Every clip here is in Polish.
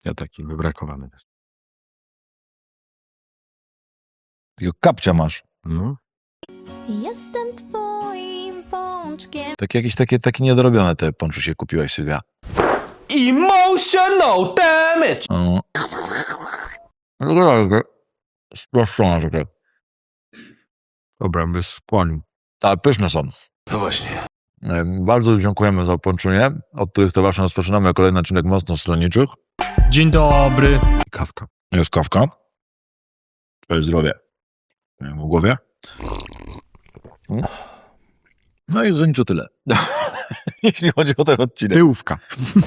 Ja taki wybrakowany. Takiego kapcia masz. No. Jestem twoim pączkiem. Takie niedorobione te pączusie kupiłeś, Sylwia. Emotional damage! Spraszczone takie. Dobra, bez skłonił. Ale pyszne są. No właśnie. Bardzo dziękujemy za pączunie, od których to właśnie rozpoczynamy kolejny odcinek mocno stronniczych. Dzień dobry. Kawka. Jest kawka. Twoje zdrowie. W głowie. No i za nic tyle. Jeśli chodzi o ten odcinek. Tyłówka.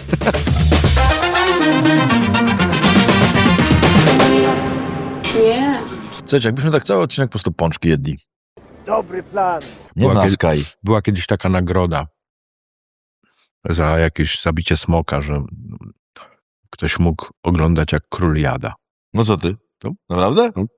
Nie. Słuchajcie, jakbyśmy tak cały odcinek po prostu pączki jedli. Dobry plan. Nie mlaskaj. Była kiedyś taka nagroda za jakieś zabicie smoka, że ktoś mógł oglądać, jak król jada. No co ty? No. Naprawdę? No.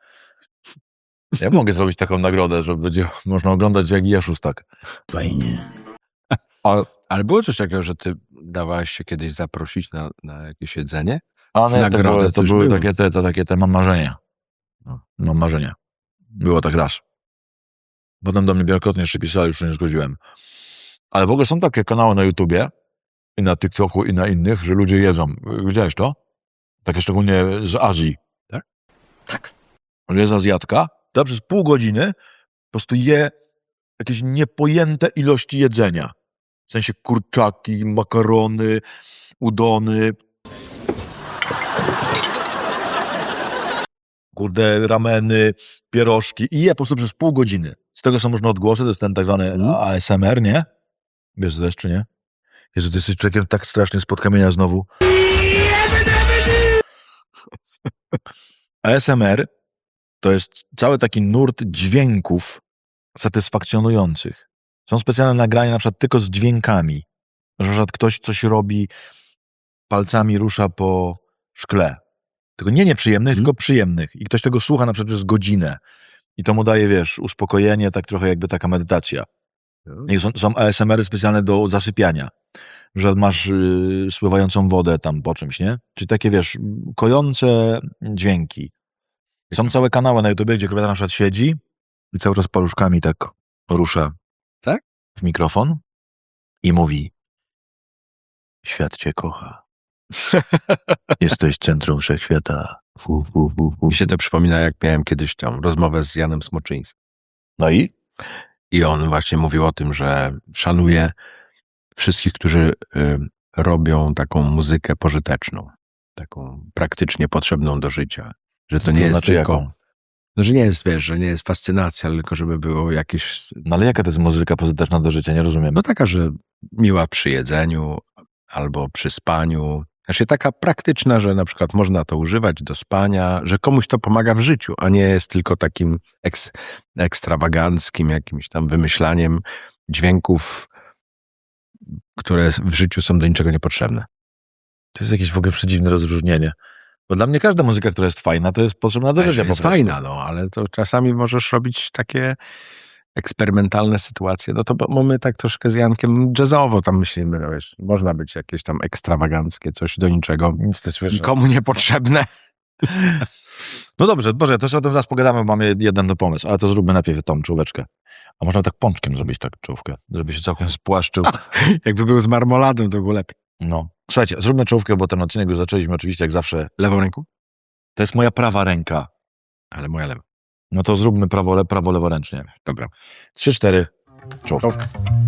Ja mogę zrobić taką nagrodę, że będzie można oglądać, jak je szóstak. Fajnie. Ale było coś takiego, że ty dawałeś się kiedyś zaprosić na jakieś jedzenie? A nie, Nagrodę to coś były było. takie te mam marzenia. No. Mam marzenia. Było tak raz. Potem do mnie wielokrotnie jeszcze pisali, już się nie zgodziłem. Ale w ogóle są takie kanały na YouTubie i na TikToku i na innych, że ludzie jedzą. Widziałeś to? Takie szczególnie z Azji. Tak? Tak. Że jest Azjatka, to przez pół godziny po prostu je jakieś niepojęte ilości jedzenia. W sensie kurczaki, makarony, udony, kurde, rameny, pierożki i je po prostu przez pół godziny. Z tego są różne odgłosy, to jest ten tak zwany ASMR, nie? Wiesz co to jest, czy nie? Jezu, ty jesteś człowiekiem tak strasznie spod kamienia znowu. ASMR to jest cały taki nurt dźwięków satysfakcjonujących. Są specjalne nagrania na przykład tylko z dźwiękami. Na przykład ktoś coś robi, palcami rusza po szkle. Tylko nie nieprzyjemnych, tylko przyjemnych. I ktoś tego słucha na przykład przez godzinę. I to mu daje, wiesz, uspokojenie, tak trochę jakby taka medytacja. I są ASMR-y specjalne do zasypiania. Że masz spływającą wodę tam po czymś, nie? Czyli takie, wiesz, kojące dźwięki. Są całe kanały na YouTubie, gdzie kobieta na przykład siedzi i cały czas paluszkami tak rusza Tak? w mikrofon i mówi: świat cię kocha. Jesteś centrum wszechświata. Mi się to przypomina, jak miałem kiedyś tą rozmowę z Janem Smoczyńskim. No i? I on właśnie mówił o tym, że szanuje wszystkich, którzy robią taką muzykę pożyteczną, taką praktycznie potrzebną do życia. Że to nie jest znaczy tylko... jaką? No, że nie jest, wiesz, że nie jest fascynacja, tylko żeby było jakieś... No ale jaka to jest muzyka pozytywna do życia? Nie rozumiem. No taka, że miła przy jedzeniu albo przy spaniu. Znaczy taka praktyczna, że na przykład można to używać do spania, że komuś to pomaga w życiu, a nie jest tylko takim ekstrawaganckim jakimś tam wymyślaniem dźwięków, które w życiu są do niczego niepotrzebne. To jest jakieś w ogóle przedziwne rozróżnienie. Bo dla mnie każda muzyka, która jest fajna, to jest potrzebna do życia po Jest prostu. fajna, no, ale to czasami możesz robić takie eksperymentalne sytuacje. No to mamy tak troszkę z Jankiem jazzowo tam myślimy, no wiesz, można być jakieś tam ekstrawaganckie, coś do niczego, Nic nie słyszę. nikomu niepotrzebne. No dobrze, Boże, to sobie o tym zaraz pogadamy, bo mamy jeden do pomysł, ale to zróbmy najpierw tą czołóweczkę. A można tak pączkiem zrobić tak czołówkę, żeby się całkiem spłaszczył. Jakby był z marmoladą, to było lepiej. No. Słuchajcie, zróbmy czołówkę, bo ten odcinek już zaczęliśmy oczywiście jak zawsze. Lewą ręką? To jest moja prawa ręka. Ale moja lewa. No to zróbmy prawo, leworęcznie. Dobra. 3-4, czołówka.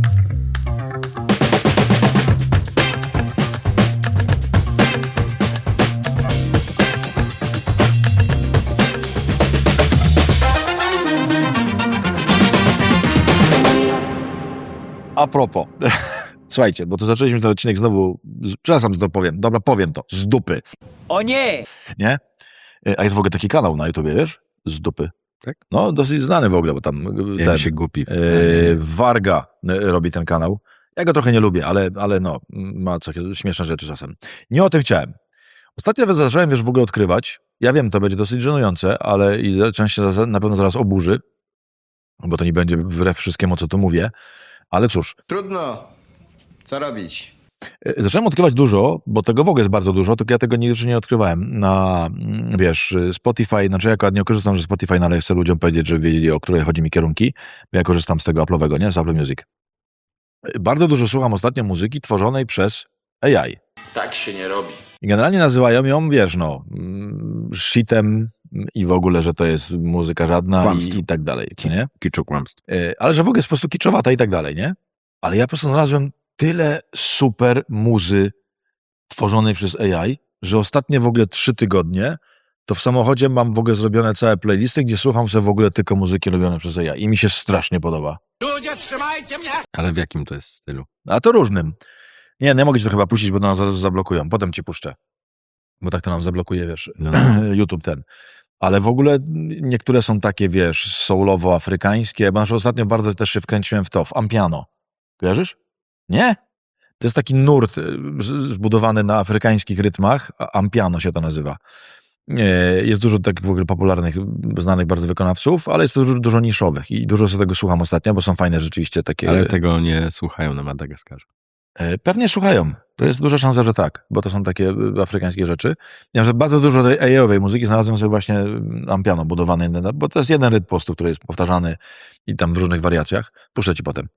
A propos, słuchajcie, bo to zaczęliśmy ten odcinek znowu, przepraszam, że to powiem, dobra, powiem to, z dupy. O nie! Nie? A jest w ogóle taki kanał na YouTubie, wiesz? Z dupy. Tak? No, dosyć znany w ogóle, bo tam Ja się głupi. Warga robi ten kanał. Ja go trochę nie lubię, ale no, ma takie śmieszne rzeczy czasem. Nie o tym chciałem. Ostatnio zacząłem, wiesz, w ogóle odkrywać. Ja wiem, to będzie dosyć żenujące, ale i część się na pewno zaraz oburzy, bo to nie będzie wbrew wszystkiemu, co tu mówię. Ale cóż, Trudno. Co robić? Zacząłem odkrywać dużo, bo tego w ogóle jest bardzo dużo, tylko ja tego nigdy nie odkrywałem na, wiesz, Spotify, znaczy ja nie korzystam ze Spotify, no ale chcę ludziom powiedzieć, żeby wiedzieli, o które chodzi mi kierunki, bo ja korzystam z tego Apple'owego, nie? Z Apple Music. Bardzo dużo słucham ostatnio muzyki tworzonej przez AI. Tak się nie robi. I generalnie nazywają ją, wiesz, no, shitem i w ogóle, że to jest muzyka żadna i tak dalej, co nie? Kiczu kłamstw. Ale że w ogóle jest po prostu kiczowata i tak dalej, nie? Ale ja po prostu znalazłem tyle super muzy tworzonej przez AI, że ostatnie w ogóle 3 tygodnie to w samochodzie mam w ogóle zrobione całe playlisty, gdzie słucham sobie w ogóle tylko muzyki robione przez AI i mi się strasznie podoba. Ale w jakim to jest stylu? A to różnym. Nie mogę ci to chyba puścić, bo nas zaraz zablokują. Potem ci puszczę. Bo tak to nam zablokuje, wiesz, YouTube ten. Ale w ogóle niektóre są takie, wiesz, soulowo-afrykańskie, bo na przykład ostatnio bardzo też się wkręciłem w to, w Ampiano. Kojarzysz? Nie? To jest taki nurt zbudowany na afrykańskich rytmach, Ampiano się to nazywa. Jest dużo takich w ogóle popularnych, znanych bardzo wykonawców, ale jest to dużo niszowych i dużo z tego słucham ostatnio, bo są fajne rzeczywiście takie... Ale tego nie słuchają na Madagaskarze. Pewnie słuchają. To jest duża szansa, że tak, bo to są takie afrykańskie rzeczy. Ja że bardzo dużo tej AI-owej muzyki znalazłem sobie właśnie Ampiano budowany, bo to jest jeden rytm po prostu, który jest powtarzany i tam w różnych wariacjach. Puszczę ci potem.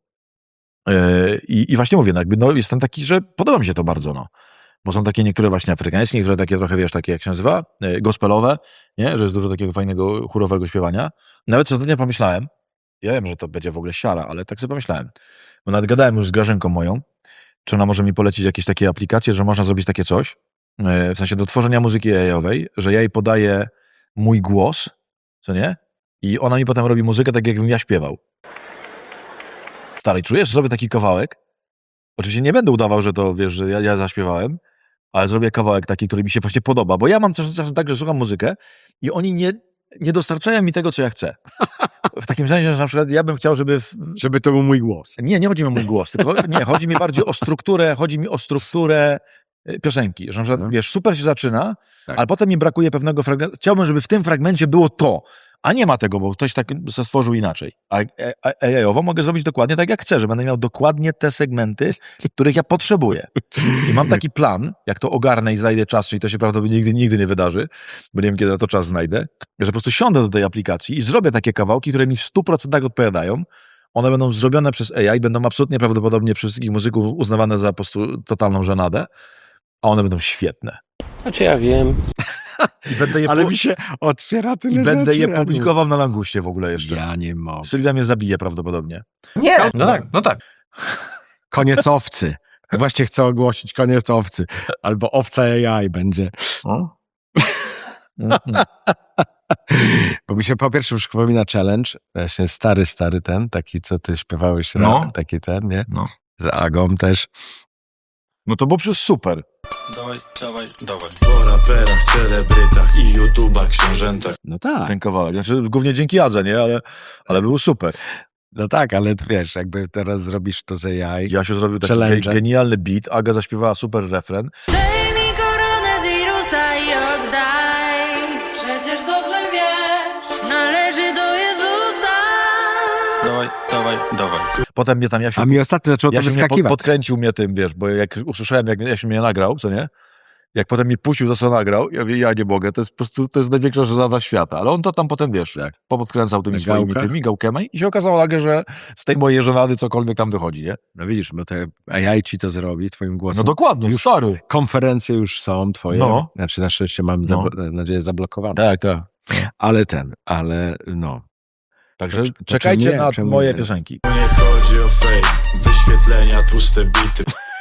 I właśnie mówię, no jakby, no jestem taki, że podoba mi się to bardzo, no. Bo są takie niektóre właśnie afrykańskie, niektóre takie trochę, wiesz, takie jak się nazywa, gospelowe, nie? Że jest dużo takiego fajnego, chórowego śpiewania. Nawet ostatnio pomyślałem, ja wiem, że to będzie w ogóle siara, ale tak sobie pomyślałem, bo nawet gadałem już z Grażynką moją, czy ona może mi polecić jakieś takie aplikacje, że można zrobić takie coś, w sensie do tworzenia muzyki AI-owej, że ja jej podaję mój głos, co nie? I ona mi potem robi muzykę tak, jakbym ja śpiewał. Stary, czujesz, zrobię taki kawałek? Oczywiście nie będę udawał, że to, wiesz, że ja zaśpiewałem, ale zrobię kawałek taki, który mi się właśnie podoba, bo ja mam czasem tak, że słucham muzykę i oni nie dostarczają mi tego, co ja chcę. W takim sensie, że na przykład ja bym chciał, Żeby to był mój głos. Nie chodzi mi o mój głos, tylko chodzi mi bardziej o strukturę piosenki, że na przykład, wiesz, super się zaczyna, tak. Ale potem mi brakuje pewnego fragmentu. Chciałbym, żeby w tym fragmencie było to, a nie ma tego, bo ktoś tak stworzył inaczej. A AI-owo mogę zrobić dokładnie tak, jak chcę, że będę miał dokładnie te segmenty, których ja potrzebuję. I mam taki plan, jak to ogarnę i znajdę czas, czyli to się prawdopodobnie nigdy nie wydarzy, bo nie wiem, kiedy na to czas znajdę, że po prostu siądę do tej aplikacji i zrobię takie kawałki, które mi w 100% odpowiadają. One będą zrobione przez AI, będą absolutnie prawdopodobnie przez wszystkich muzyków uznawane za po prostu totalną żenadę, a one będą świetne. Znaczy ja wiem. I będę je Ale mi się otwiera tyle I będę rzeczy, je publikował na Languście w ogóle jeszcze. Ja nie mogę. Sylwia mnie zabije prawdopodobnie. Nie! No tak. Koniec owcy. Właśnie chcę ogłosić koniec owcy. Albo owca AI będzie. Bo mi się po pierwsze już przypomina challenge, właśnie stary ten, taki co ty śpiewałeś, taki ten, nie? No. Z Agą też. No to było przecież super. Dawaj. Po raperach, celebrytach i YouTubach, książętach. No tak. Ten kawałek. Znaczy głównie dzięki Adze, nie? Ale był super. No tak, ale wiesz, jakby teraz zrobisz to z AI. Jasiu zrobił taki genialny beat, Aga zaśpiewała super refren. Daj mi koronę z Irusa i oddaj. Przecież dobrze wiesz, należy do Jezusa. Dawaj. Potem mnie tam Jasiu... A mi ostatnio zaczęło to wyskakiwać. Podkręcił mnie tym, wiesz, bo jak usłyszałem, jak Jasiu mnie nagrał, co nie? Jak potem mi puścił, to co nagrał, ja mówię, ja nie mogę, to jest po prostu, to jest największa żenada świata. Ale on to tam potem, wiesz, podkręcał tymi swoimi gałkami i się okazało nagle, że z tej mojej żenady cokolwiek tam wychodzi, nie? No widzisz, bo te AI ci to zrobi twoim głosem. No dokładnie, już stary. Konferencje już są twoje. No. Znaczy na szczęście mam nadzieję zablokowane. Tak. Ale no. Także czekajcie na moje piosenki. Nie chodzi o fake, wyświetlenia, tłuste bity.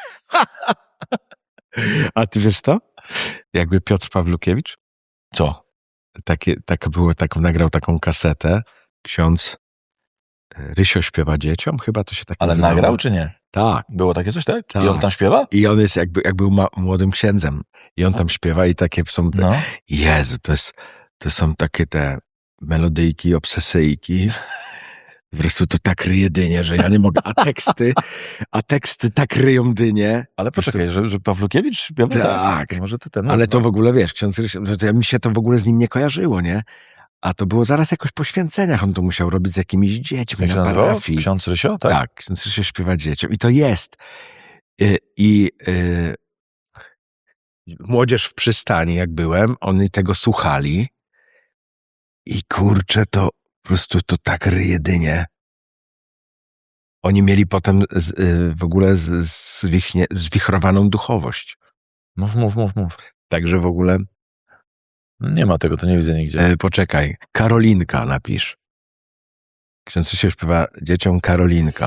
A ty wiesz to? Jakby Piotr Pawlukiewicz? Co? Nagrał taką kasetę. Ksiądz Rysio śpiewa dzieciom, chyba to się tak Ale nazywało. nagrał czy nie? Tak. Było takie coś, tak? Tak. I on tam śpiewa? I on jest jak był młodym księdzem. I on tam śpiewa i takie są... Jezu, to są takie te melodyjki, obsesyjki. Po prostu to tak ryje dynię, że ja nie mogę. A teksty tak ryją dynię. Ale poczekaj, że Pawlukiewicz śpiewa? Tak. Może ty ten... Ale to w ogóle, wiesz, ksiądz Rysio, mi się to w ogóle z nim nie kojarzyło, nie? A to było zaraz jakoś po święceniach. On to musiał robić z jakimiś dziećmi Jak się na nazywało? parafii. Ksiądz Rysio? Tak. Tak, ksiądz Rysio śpiewa dzieciom. I to jest. Młodzież w przystani, jak byłem, oni tego słuchali i kurczę, to po prostu to tak jedynie. Oni mieli potem w ogóle zwichrowaną duchowość. Mów. Także w ogóle... Nie ma tego, to nie widzę nigdzie. Poczekaj, Karolinka napisz. Ksiądz się śpiewa dzieciom Karolinka.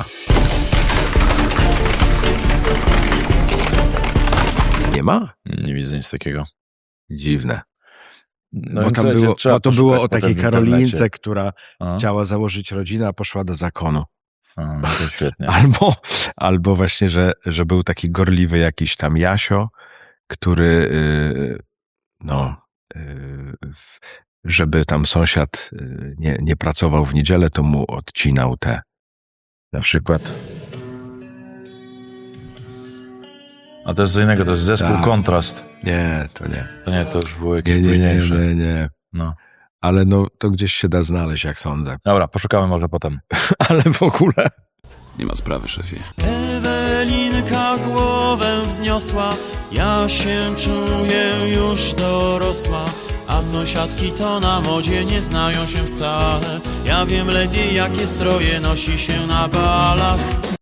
Nie ma? Nie widzę nic takiego. Dziwne. No bo i tam słuchajcie, było, trzeba bo to było o poszukać takiej potem w internecie. Karolince, która A? chciała założyć rodzinę, a poszła do zakonu. No to świetnie. Albo właśnie, że był taki gorliwy jakiś tam Jasio, który żeby tam sąsiad nie pracował w niedzielę, to mu odcinał na przykład. A to jest co innego, to jest zespół Tak. Kontrast. Nie, to nie. To nie, to już było jakieś Nie. późniejsze. No. Ale to gdzieś się da znaleźć, jak sądzę. Dobra, poszukamy może potem. Ale w ogóle... Nie ma sprawy, szefie. Ewelinka głowę wzniosła, ja się czuję już dorosła, a sąsiadki to na modzie nie znają się wcale. Ja wiem lepiej, jakie stroje nosi się na balach.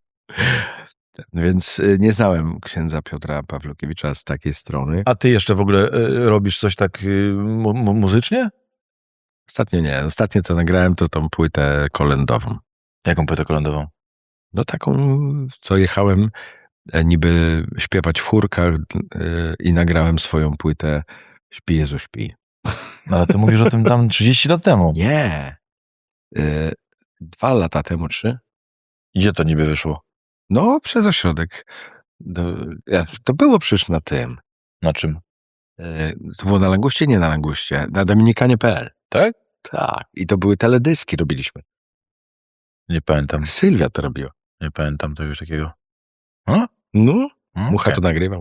Więc nie znałem księdza Piotra Pawlukiewicza z takiej strony. A ty jeszcze w ogóle robisz coś tak muzycznie? Ostatnio nie. Ostatnio to nagrałem tą płytę kolędową. Jaką płytę kolędową? No taką, co jechałem niby śpiewać w chórkach i nagrałem swoją płytę Śpi Jezu śpi. No, ale ty mówisz o tym tam 30 lat temu. Nie. 2 lata temu, 3. Gdzie to niby wyszło? No, przez ośrodek. To było przecież na tym. Na czym? To było na Languście? Nie na Languście. Na dominikanie.pl. Tak? Tak. I to były teledyski robiliśmy. Nie pamiętam. Sylwia to robiła. Nie pamiętam czegoś takiego. No, Mucha to nagrywał.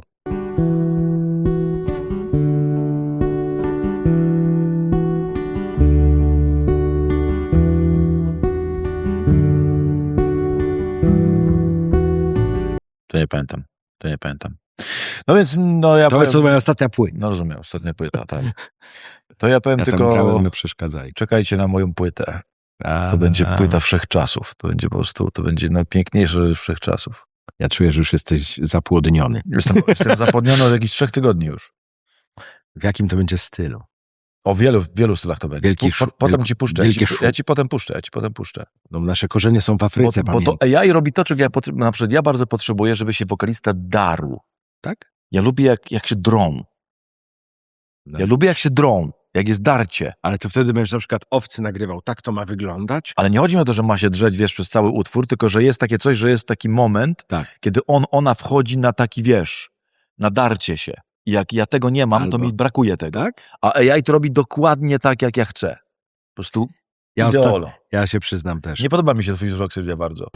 To nie pamiętam. No więc, ja To jest moja ostatnia płyta. No rozumiem, ostatnia płyta, tak. To ja powiem Ja tylko... tam grałem, my przeszkadzali. Czekajcie na moją płytę. To będzie płyta wszechczasów. To będzie po prostu, to będzie najpiękniejsze ze wszechczasów. Ja czuję, że już jesteś zapłodniony. Jestem zapłodniony od jakichś 3 tygodni już. W jakim to będzie stylu? O wielu stylach to będzie. Potem ci puszczę. Ja ci potem puszczę. No, nasze korzenie są w Afryce, bo to AI robi to, czego na przykład ja bardzo potrzebuję, żeby się wokalista darł. Tak? Ja lubię jak się drą. No. Ja lubię jak się drą, jak jest darcie. Ale to wtedy będziesz na przykład Owcy nagrywał, tak to ma wyglądać? Ale nie chodzi mi o to, że ma się drzeć, przez cały utwór, tylko że jest takie coś, że jest taki moment, Tak. kiedy ona wchodzi na taki, na darcie się. I jak ja tego nie mam, to mi brakuje tego. Tak? A AI to robi dokładnie tak, jak ja chcę. Po prostu ideolo. Ja się przyznam też. Nie podoba mi się twój wzrok, Sylwia, bardzo.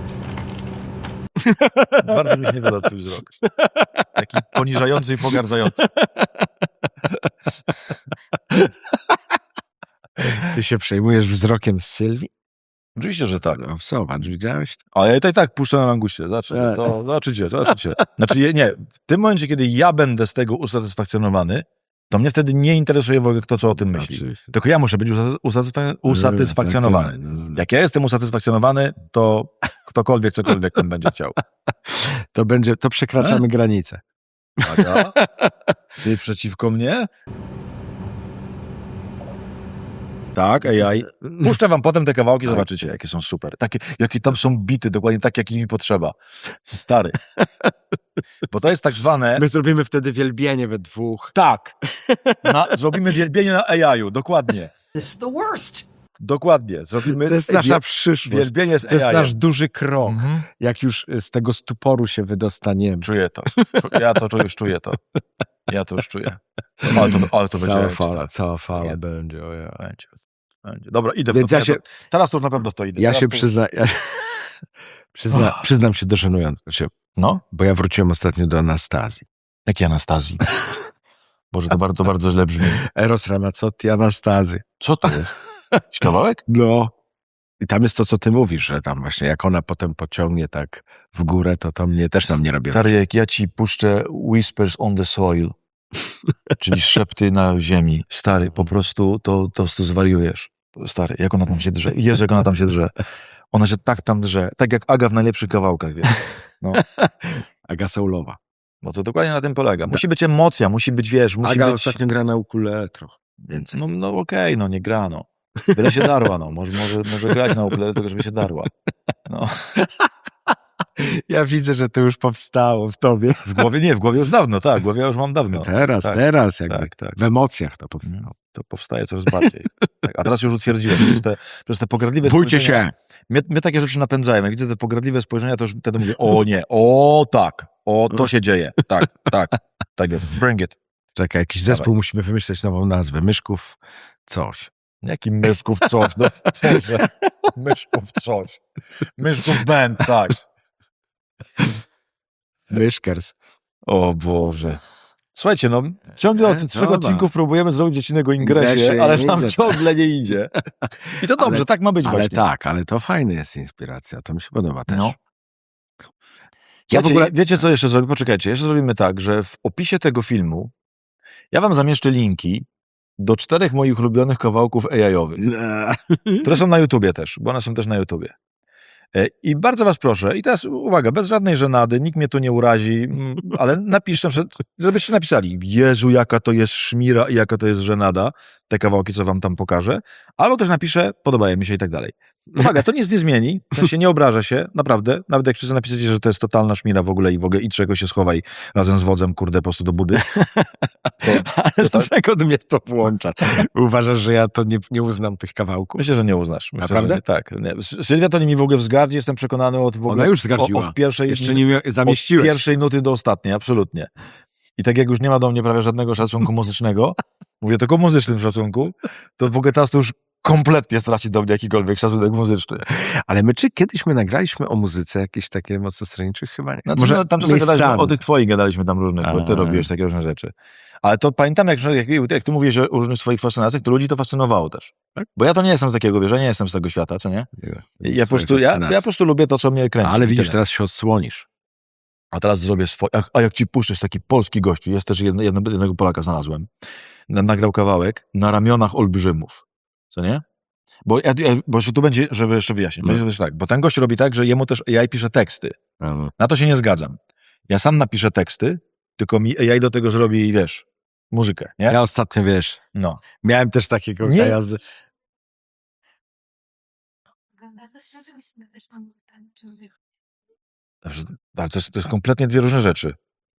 Bardzo mi się nie podoba twój wzrok. Taki poniżający i pogardzający. Ty się przejmujesz wzrokiem z Sylwii? Oczywiście, że tak. No, zobacz, widziałeś? Ale ja to i tak puszczę na Languście. Zobaczycie. Znaczy nie, w tym momencie, kiedy ja będę z tego usatysfakcjonowany, to mnie wtedy nie interesuje w ogóle kto co o tym myśli. Oczywiście. Tylko ja muszę być usatysfakcjonowany. Jak ja jestem usatysfakcjonowany, to ktokolwiek, cokolwiek tam będzie chciał. To przekraczamy granicę. Aga? Ty przeciwko mnie? Tak, AI. Puszczę wam potem te kawałki, zobaczycie, jakie są super. Jakie tam są bity, dokładnie tak, jak mi potrzeba. Stary. Bo to jest tak zwane... My zrobimy wtedy wielbienie we dwóch. Tak. Zrobimy wielbienie na AI-u, dokładnie. It's the worst. Dokładnie. Zrobimy... To jest nasza przyszłość. Wielbienie z AI. To jest nasz duży krok. Jak już z tego stuporu się wydostaniemy. Czuję to. Ja to już czuję. Ale to będzie Cała fala będzie. O ja. Będzie. Dobra, idę. Więc teraz to już na pewno w to idę. Przyznam się do żenującego. No? Bo ja wróciłem ostatnio do Anastazji. Jakiej Anastazji? Boże, to bardzo źle brzmi. Eros Ramazzotti, Anastazji. Co to jest? Jakiś kawałek? No. I tam jest to, co ty mówisz, że tam właśnie jak ona potem pociągnie tak w górę, to mnie też tam nie robi. Stary, jak ja ci puszczę Whispers on the Soil, czyli szepty na ziemi, stary, po prostu zwariujesz. Stary, jak ona tam się drze. Jezu, jak ona tam się drze. Ona się tak tam drze. Tak jak Aga w najlepszych kawałkach, wiesz. No. Aga soulowa. Bo to dokładnie na tym polega. Musi być emocja, musi być, wiesz, musi Aga być... ostatnio gra na ukulele trochę. Więcej. No okej, no nie gra, no. Byle się darła, no. Może grać na ukulele, tylko żeby się darła. No. Ja widzę, że to już powstało w tobie. W głowie już dawno, tak. W głowie już mam dawno. Teraz jakby. Tak. W emocjach to powstało. To powstaje coraz bardziej. Tak. A teraz już utwierdziłem, przez te pogardliwe Bójcie spojrzenia... się! Mnie takie rzeczy napędzają. Jak widzę te pogardliwe spojrzenia, to już wtedy mówię, o nie, o tak, o to się dzieje. Tak jest. Bring it. Czekaj, jakiś zespół musimy wymyśleć nową nazwę. Myszków coś. Jaki myszków coś? No, Boże. Myszków coś. Myszków band, tak. Myszkers. O Boże. Słuchajcie, no ciągle od 3 dobra. odcinków próbujemy zrobić odcinek o ingresie, Ingresie ale nie nam idzie. ciągle nie idzie. I to dobrze, tak ma być Ale właśnie. tak, ale to fajna jest inspiracja. To mi się podoba też. No. Ja w ogóle... Wiecie, co jeszcze zrobimy? Poczekajcie, jeszcze zrobimy tak, że w opisie tego filmu ja wam zamieszczę linki do 4 moich ulubionych kawałków AI-owych, które są na YouTubie też, bo one są też na YouTubie. I bardzo was proszę, i teraz uwaga, bez żadnej żenady, nikt mnie tu nie urazi, ale napiszcie, żebyście napisali, Jezu, jaka to jest szmira i jaka to jest żenada, te kawałki, co wam tam pokażę, albo też napiszę, podobają mi się i tak dalej. Uwaga, to nic nie zmieni, w sensie nie obraża się, naprawdę, nawet jak wszyscy napiszecie, że to jest totalna szmira w ogóle i czego się schowaj razem z wodzem, kurde, po prostu do budy. Ale dlaczego mnie to włącza? Uważasz, że ja to nie uznam tych kawałków? Myślę, że nie uznasz. Myślę, Naprawdę? że nie, tak. Nie. Sylwia to mi w ogóle wzgardzi, jestem przekonany od w ogóle... Ona już zgardziła. Od pierwszej... Jeszcze nie zamieściłeś. Od pierwszej nuty do ostatniej, absolutnie. I tak jak już nie ma do mnie prawie żadnego szacunku muzycznego, mówię tylko o muzycznym szacunku, to w ogóle teraz to już kompletnie straci do mnie jakikolwiek szacunek muzyczny. Ale kiedyś nagraliśmy o muzyce jakieś takie mocno stroniczych? Chyba nie. Znaczy, no, tam czasem gadaliśmy, o tych twoich gadaliśmy tam różnych, bo ty robiłeś takie różne rzeczy. Ale to pamiętam, jak ty mówiłeś o różnych swoich fascynacjach, to ludzi to fascynowało też. Tak? Bo ja to nie jestem z takiego, wiesz, ja nie jestem z tego świata, co nie? Ja po prostu lubię to, co mnie kręci. Ale widzisz, teraz się odsłonisz. A teraz zrobię swoje. A jak ci puszczysz taki polski gościu, jest też jednego Polaka znalazłem, nagrał kawałek Na ramionach olbrzymów. Co nie? Bo tu będzie, żeby jeszcze wyjaśnić, będzie też tak, bo ten gość robi tak, że jemu też AI pisze teksty. Na to się nie zgadzam. Ja sam napiszę teksty, tylko mi AI do tego zrobi, wiesz, muzykę, nie? Ja ostatnio, wiesz, miałem też takiego jazdy. Ale to jest kompletnie dwie różne rzeczy.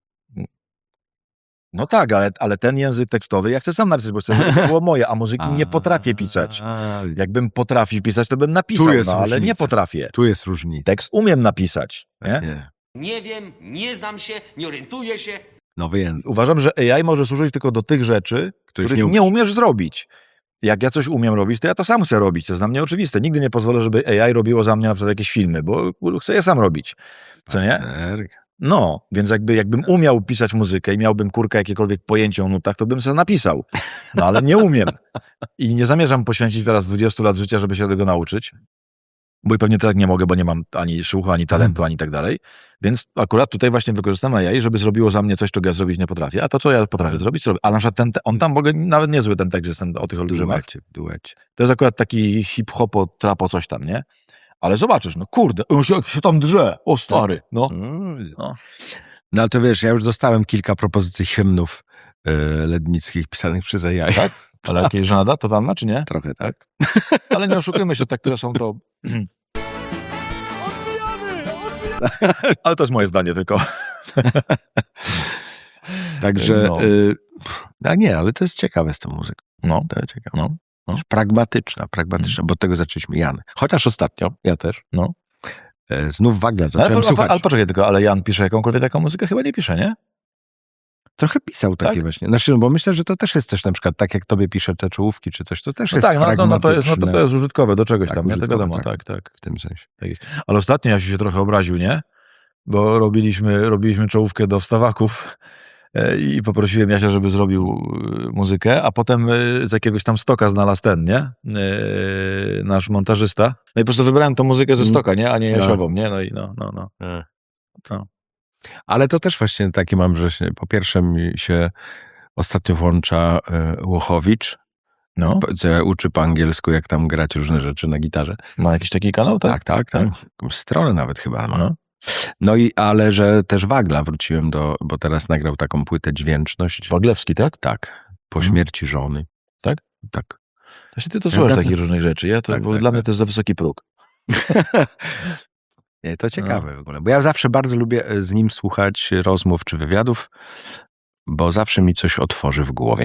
No tak, ale ten język tekstowy ja chcę sam napisać, bo chcę, żeby to było moje, a muzyki nie potrafię pisać. Jakbym potrafił pisać, to bym napisał, ale nie potrafię. Tu jest różnica. Tekst umiem napisać, nie? Nie wiem, nie znam się, nie orientuję się. Nowy język. Uważam, że AI może służyć tylko do tych rzeczy, których nie umiesz zrobić. Jak ja coś umiem robić, to ja to sam chcę robić. To jest dla mnie oczywiste. Nigdy nie pozwolę, żeby AI robiło za mnie na przykład jakieś filmy, bo chcę je sam robić. Co nie? No, więc jakbym umiał pisać muzykę i miałbym jakiekolwiek pojęcie o nutach, to bym sobie napisał. No, ale nie umiem. I nie zamierzam poświęcić teraz 20 lat życia, żeby się tego nauczyć. Bo i pewnie tak nie mogę, bo nie mam ani słuchu, ani talentu, ani tak dalej. Więc akurat tutaj właśnie wykorzystam AI, żeby zrobiło za mnie coś, czego ja zrobić nie potrafię. A to, co ja potrafię zrobić, robię. A na przykład on tam w ogóle nawet niezły ten tekst jest o tych olbrzymach. Duecie. To jest akurat taki hip-hopo, trapo, coś tam, nie? Ale zobaczysz, no kurde, on się tam drze, o stary, no. No ale to wiesz, ja już dostałem kilka propozycji hymnów lednickich pisanych przez AI. Tak? Ale jakieś żenada totalna, czy nie? Trochę tak. Ale nie oszukujmy się, te, które są to... Ale to jest moje zdanie tylko. Także... nie, ale to jest ciekawe z tą muzyką. No. To jest ciekawe. Pragmatyczna, bo od tego zaczęliśmy Jan. Chociaż ostatnio, ja też. Znów Wagla zacząłem słuchać. Ale poczekaj tylko, ale Jan pisze jakąkolwiek taką muzykę? Chyba nie pisze, nie? Trochę pisał takie właśnie. Znaczy, bo myślę, że to też jest też na przykład tak, jak tobie pisze te czołówki czy coś, to też jest pragmatyczne. To jest użytkowe do czegoś tam, nie? To wiadomo, tak. W tym sensie. Tak jest. Ale ostatnio Jasiu się trochę obraził, nie? Bo robiliśmy czołówkę do wstawaków I poprosiłem Jasia, żeby zrobił muzykę, a potem z jakiegoś tam stoka znalazł ten, nie? Nasz montażysta. No i po prostu wybrałem tą muzykę ze stoka, nie? A nie Jasiową, nie? No i no. Ale to też właśnie takie mam, że po pierwsze mi się ostatnio włącza Łochowicz, co uczy po angielsku, jak tam grać różne rzeczy na gitarze. Ma jakiś taki kanał, tak? Tak. Stronę nawet chyba ma. No i, ale że też Wagla wróciłem bo teraz nagrał taką płytę Dźwięczność. Waglewski, tak? Tak. Po śmierci żony. Tak? Tak. Właśnie ty to słuchasz takich różnych rzeczy. Dla mnie to jest za wysoki próg. Nie, to ciekawe w ogóle, bo ja zawsze bardzo lubię z nim słuchać rozmów czy wywiadów, bo zawsze mi coś otworzy w głowie.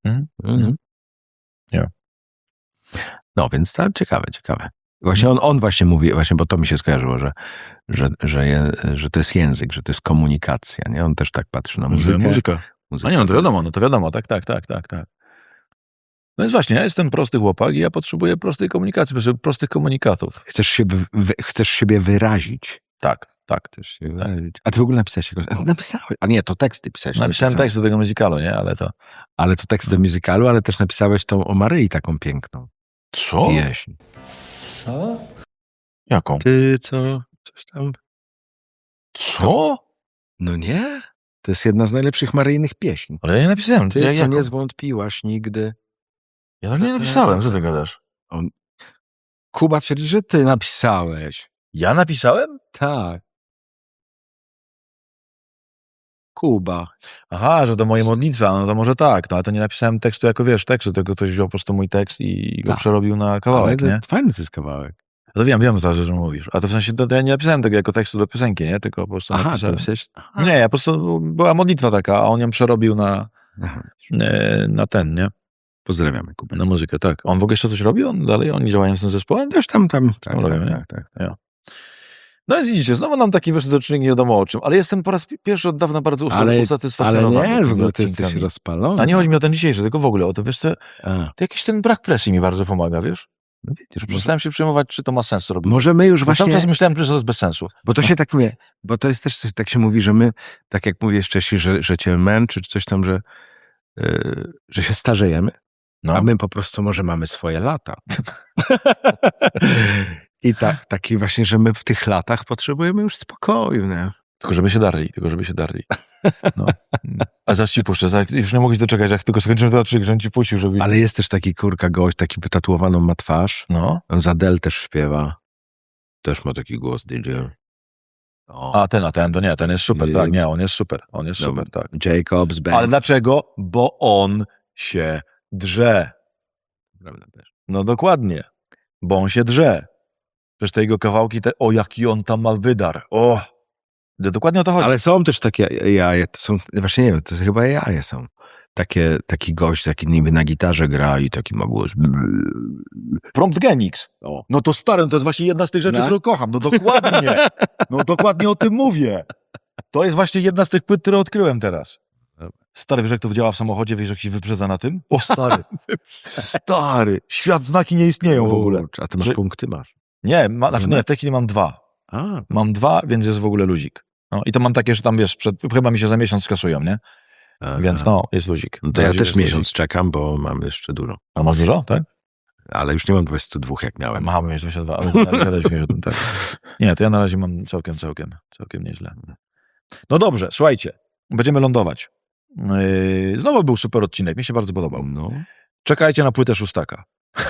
Nie. No, więc to ciekawe. Właśnie on właśnie mówi, bo to mi się skojarzyło, że to jest język, że to jest komunikacja, nie? On też tak patrzy na muzykę. Muzyka. A nie, to wiadomo, tak. No więc właśnie, ja jestem prosty chłopak i ja potrzebuję prostej komunikacji, prostych komunikatów. Chcesz siebie wyrazić. Tak. Chcesz się wyrazić. A ty w ogóle napisałeś? Napisałeś. A nie, to teksty pisałeś. Napisałem tekst do tego musicalu, nie? Ale to tekst do musicalu, ale też napisałeś tą o Maryi taką piękną. Co? Pieśń. Co? Jaką? Ty co? Coś tam. Co? No nie? To jest jedna z najlepszych maryjnych pieśni. Ale ja nie napisałem. Ty co nie zwątpiłaś nigdy. Ja tak nie napisałem, co ty gadasz? Kuba twierdzi, że ty napisałeś. Ja napisałem? Tak. Kuba. Aha, że to moje modlitwy, no to może tak, no ale to nie napisałem tekstu jako tekstu, tylko ktoś wziął po prostu mój tekst i go przerobił na kawałek, nie? Fajny to jest kawałek. To wiem teraz, o czym mówisz. A to w sensie, to ja nie napisałem tego jako tekstu do piosenki, nie? Tylko po prostu napisałem. Nie, ja po prostu, była modlitwa taka, a on ją przerobił na ten, nie? Pozdrawiamy Kubę. Na muzykę, tak. On w ogóle jeszcze coś robi? Oni działają z tym zespołem? Też tam. Tak. Ja. No więc widzicie, znowu nam taki wyszedł odcinek nie wiadomo o czym, ale jestem po raz pierwszy od dawna bardzo usatysfakcjonowany. Ale nie, w ogóle ty jesteś rozpalony. A nie chodzi mi o ten dzisiejszy, tylko w ogóle o to, wiesz co, to jakiś ten brak presji mi bardzo pomaga, wiesz? No widzisz, przestałem się przejmować, czy to ma sens robić. Może my już właśnie... Cały czas myślałem, że to jest bez sensu. Bo to się tak mówię, bo to jest też coś, tak się mówi, że my, tak jak mówię wcześniej, że cię męczy, czy coś tam, że się starzejemy, a my po prostu może mamy swoje lata. I taki właśnie, że my w tych latach potrzebujemy już spokoju, nie? Tylko żeby się darli. No. A zaś ci puszczę, już nie mogę się doczekać, jak tylko skończymy to odcinek, żebym ci puścił, żeby... Ale jest też taki gość, taki wytatuowaną ma twarz. No. On z Adele też śpiewa. Też ma taki głos DJ. A ten, to nie, ten jest super, tak, nie, on jest super, tak. Jacobs Band. Ale dlaczego? Bo on się drze. Prawda też. No dokładnie, bo on się drze. Przecież te jego kawałki, jaki on tam ma wydar, dokładnie o to chodzi. Ale są też takie jaje, to są, właśnie nie wiem, to chyba jaje są. Taki gość, taki niby na gitarze gra i taki ma głos. Prompt Gemix. No to stary, to jest właśnie jedna z tych rzeczy, którą kocham. No dokładnie. Dokładnie o tym mówię. To jest właśnie jedna z tych płyt, które odkryłem teraz. Stary, wiesz jak to działa w samochodzie, wiesz jak się wyprzedza na tym? Stary. Świat znaki nie istnieją w ogóle. A ty masz punkty? Masz. Nie, w tej chwili mam 2. Mam 2, więc jest w ogóle luzik. No, i to mam takie, że tam wiesz, chyba mi się za miesiąc skasują, nie? Więc jest luzik. No to ja też miesiąc czekam, bo mam jeszcze dużo. A masz dużo, tak? Ale już nie mam 22, jak miałem. Mam już 22, ale gadać mi o tym, tak. Nie, to ja na razie mam całkiem nieźle. No dobrze, słuchajcie, będziemy lądować. Znowu był super odcinek, mi się bardzo podobał. No. Czekajcie na płytę Szóstaka.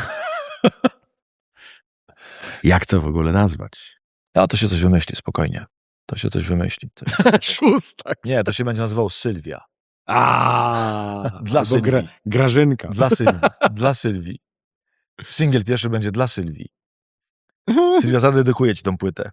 Jak to w ogóle nazwać? A to się coś wymyśli, spokojnie. To się coś wymyśli. Szóstak. Nie, to się będzie nazywał Sylwia. Dla Sylwii. Grażynka. Dla Sylwii. Singiel pierwszy będzie dla Sylwii. Sylwia, zadedykuję ci tą płytę.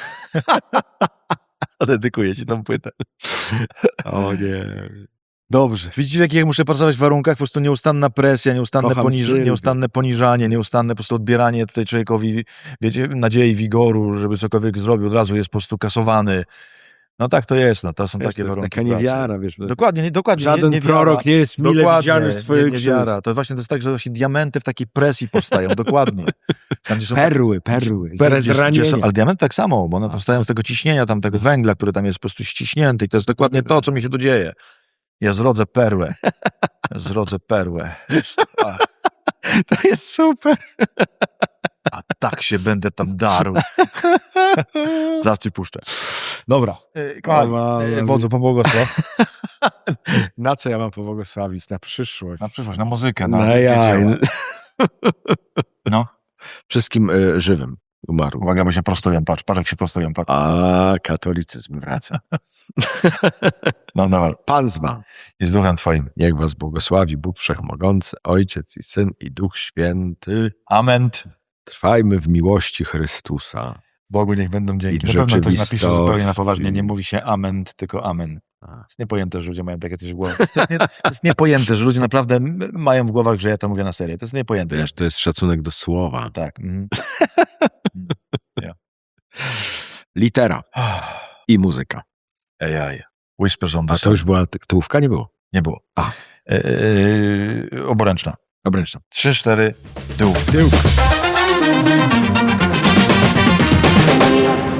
Zadedykuję ci tą płytę. O nie. Dobrze. Widzicie, w jakich muszę pracować warunkach? Po prostu nieustanna presja, nieustanne poniżanie, nieustanne po prostu odbieranie tutaj człowiekowi, wiecie, nadziei, wigoru, żeby cokolwiek zrobił, od razu jest po prostu kasowany. No tak to jest, to są takie warunki taka niewiara, wiesz. Dokładnie. Żaden prorok nie jest mile widziany w swojej niewiara. To właśnie to jest tak, że właśnie diamenty w takiej presji powstają, dokładnie. Tam, gdzie są perły. Ale diamenty tak samo, bo one powstają z tego ciśnienia, tam tego węgla, który tam jest po prostu ściśnięty i to jest dokładnie to, co mi się tu dzieje. Ja zrodzę perłę. Zrodzę perłę. To jest super. A tak się będę tam darł. Zaraz ci puszczę. Dobra. Kochani, wodzu, pobłogosław. Na co ja mam pobłogosławić? Na przyszłość. Na przyszłość, na muzykę. Na jaj. No. Wszystkim żywym umarł. Uwaga, bo się prostują. Patrz jak się prostują. Patrz. A katolicyzm wraca. No, dawaj. Pan z wami. I z duchem twoim. Niech was błogosławi Bóg Wszechmogący, Ojciec i Syn i Duch Święty. Amen. Trwajmy w miłości Chrystusa. Bogu niech będą dzięki. I Na pewno ktoś napisze rzeczywistości. zupełnie na poważnie. Nie mówi się amen, tylko amen. To jest niepojęte, że ludzie mają takie coś w głowie. To jest niepojęte, że ludzie naprawdę mają w głowach, że ja to mówię na serio. To jest niepojęte. Wiesz, to jest szacunek do słowa. Tak. Ja. Litera i muzyka. Ej. Whispers on the A to już była tytułówka? Nie było. Nie było. Oboręczna. Obręczna. 3-4, tyłów. Tyłówka.